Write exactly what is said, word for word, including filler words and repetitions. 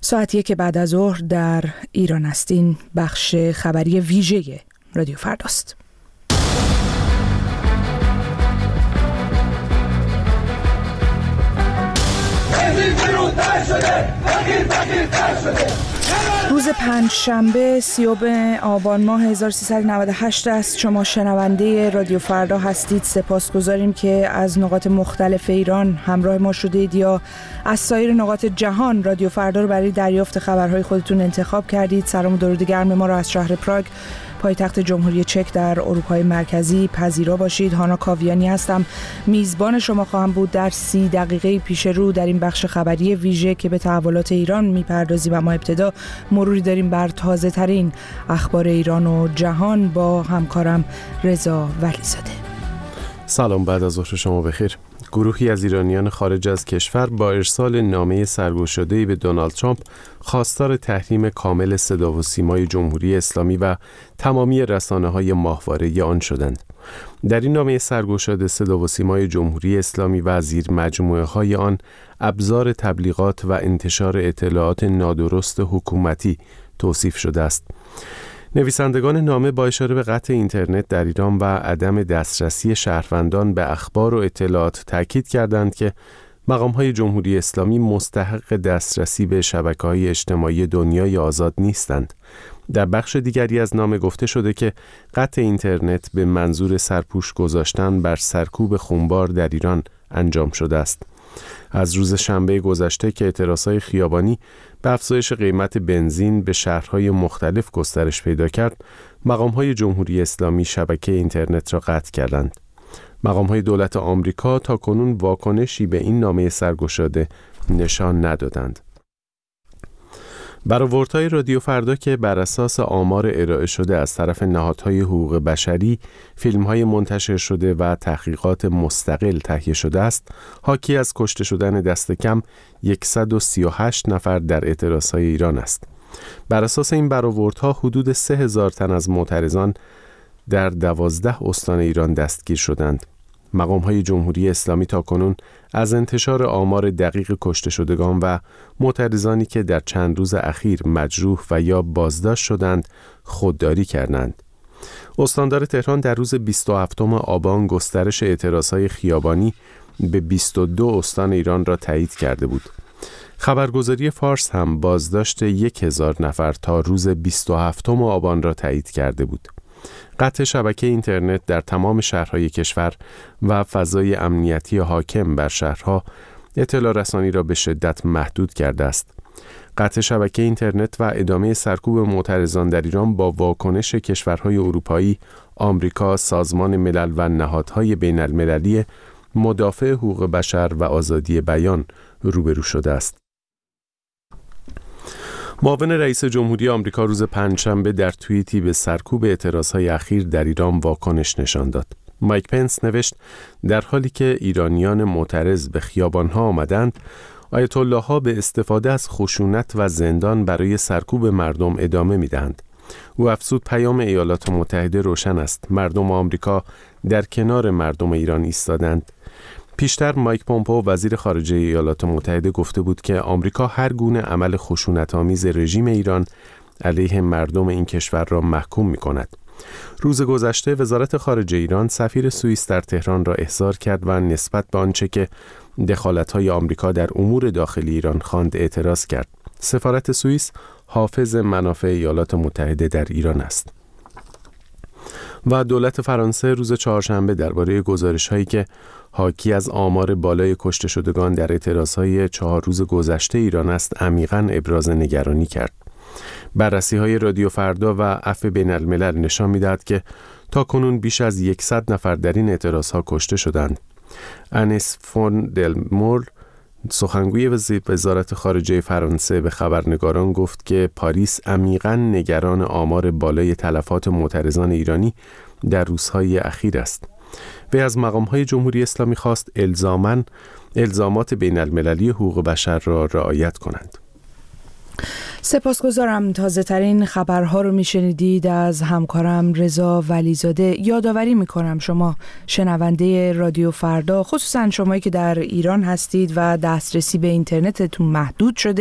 ساعت یک بعد از ظهر در ایران است. این بخش خبری ویژه رادیو فرداست. روز پنجشنبه سیوم آبان ماه هزار و سیصد و نود و هشت است. شما شنونده رادیو فردا هستید. سپاسگزاریم که از نقاط مختلف ایران همراه ما شدید یا از سایر نقاط جهان رادیو فردا رو برای دریافت خبرهای خودتون انتخاب کردید. سلام و درود گرم ما را از شهر پراگ، پایتخت جمهوری چک در اروپای مرکزی پذیرا باشید. هانا کاویانی هستم، میزبان شما خواهم بود در سی دقیقه پیش رو در این بخش خبری ویژه که به تحولات ایران میپردازیم. اما ابتدا مروری داریم بر تازه ترین اخبار ایران و جهان با همکارم رضا ولیزاده. سلام، بعد از ظهر شما بخیر. گروهی از ایرانیان خارج از کشور با ارسال نامه سرگشاده‌ای به دونالد ترامپ خواستار تحریم کامل صدا و سیمای جمهوری اسلامی و تمامی رسانه‌های ماهواره آن شدند. در این نامه سرگشاده صدا و سیمای جمهوری اسلامی و زیر مجموعه‌های آن ابزار تبلیغات و انتشار اطلاعات نادرست حکومتی توصیف شده است. نویسندگان نامه با اشاره به قطع اینترنت در ایران و عدم دسترسی شهروندان به اخبار و اطلاعات تاکید کردند که مقام‌های جمهوری اسلامی مستحق دسترسی به شبکه‌های اجتماعی دنیای آزاد نیستند. در بخش دیگری از نامه گفته شده که قطع اینترنت به منظور سرپوش گذاشتن بر سرکوب خونبار در ایران انجام شده است. از روز شنبه گذشته که اعتراضهای خیابانی به افزایش قیمت بنزین به شهرهای مختلف گسترش پیدا کرد، مقام‌های جمهوری اسلامی شبکه اینترنت را قطع کردند. مقام‌های دولت آمریکا تاکنون واکنشی به این نامه سرگشاده نشان ندادند. برآوردهای رادیو فردا که بر اساس آمار ارائه شده از طرف نهادهای حقوق بشری، فیلم‌های منتشر شده و تحقیقات مستقل تهیه شده است، حاکی از کشته شدن دست کم صد و سی و هشت نفر در اعتراضهای ایران است. بر اساس این برآوردها حدود سه هزار تن از معترضان در دوازده استان ایران دستگیر شدند. مقام‌های جمهوری اسلامی تاکنون از انتشار آمار دقیق کشته شدگان و معترضانی که در چند روز اخیر مجروح و یا بازداشت شدند خودداری کردند. استاندار تهران در روز بیست و هفتم آبان گسترش اعتراضهای خیابانی به بیست و دو استان ایران را تایید کرده بود. خبرگزاری فارس هم بازداشت یک هزار نفر تا روز بیست و هفتم آبان را تایید کرده بود. قطع شبکه اینترنت در تمام شهرهای کشور و فضای امنیتی حاکم بر شهرها اطلاع رسانی را به شدت محدود کرده است. قطع شبکه اینترنت و ادامه سرکوب معترضان در ایران با واکنش کشورهای اروپایی، آمریکا، سازمان ملل و نهادهای بین المللی مدافع حقوق بشر و آزادی بیان روبرو شده است. معاون رئیس جمهوری آمریکا روز پنجشنبه در توییتی به سرکوب اعتراضهای اخیر در ایران واکنش نشان داد. مایک پنس نوشت در حالی که ایرانیان معترض به خیابانها آمدند، آیت الله ها به استفاده از خشونت و زندان برای سرکوب مردم ادامه می‌دهند. او افزود پیام ایالات متحده روشن است. مردم آمریکا در کنار مردم ایران ایستادند. پیشتر مایک پومپئو وزیر خارجه ایالات متحده گفته بود که آمریکا هر گونه عمل خشونت‌آمیز رژیم ایران علیه مردم این کشور را محکوم می‌کند. روز گذشته وزارت خارجه ایران سفیر سوئیس در تهران را احضار کرد و نسبت به آنچه که دخالت‌های آمریکا در امور داخلی ایران خواند اعتراض کرد. سفارت سوئیس حافظ منافع ایالات متحده در ایران است. و دولت فرانسه روز چهارشنبه درباره گزارش‌هایی که حاکی از آمار بالای کشته شدگان در اعتراضهای چهار روز گذشته ایران است عمیقاً ابراز نگرانی کرد. بررسی‌های رادیو فردا و عفو بین الملل نشان می‌دهد که تاکنون بیش از صد نفر در این اعتراضها کشته شدند. انیس فون دلمور، سخنگوی وزارت خارجه فرانسه، به خبرنگاران گفت که پاریس عمیقاً نگران آمار بالای تلفات معترضان ایرانی در روزهای اخیر است. وی از مقام‌های جمهوری اسلامی خواست الزاماً الزامات بین المللی حقوق بشر را رعایت کنند. سپاسگزارم. تازه ترین خبرها رو میشنیدید از همکارم رضا ولیزاده. یادآوری میکنم شما شنونده رادیو فردا، خصوصا شمایی که در ایران هستید و دسترسی به اینترنتتون محدود شده،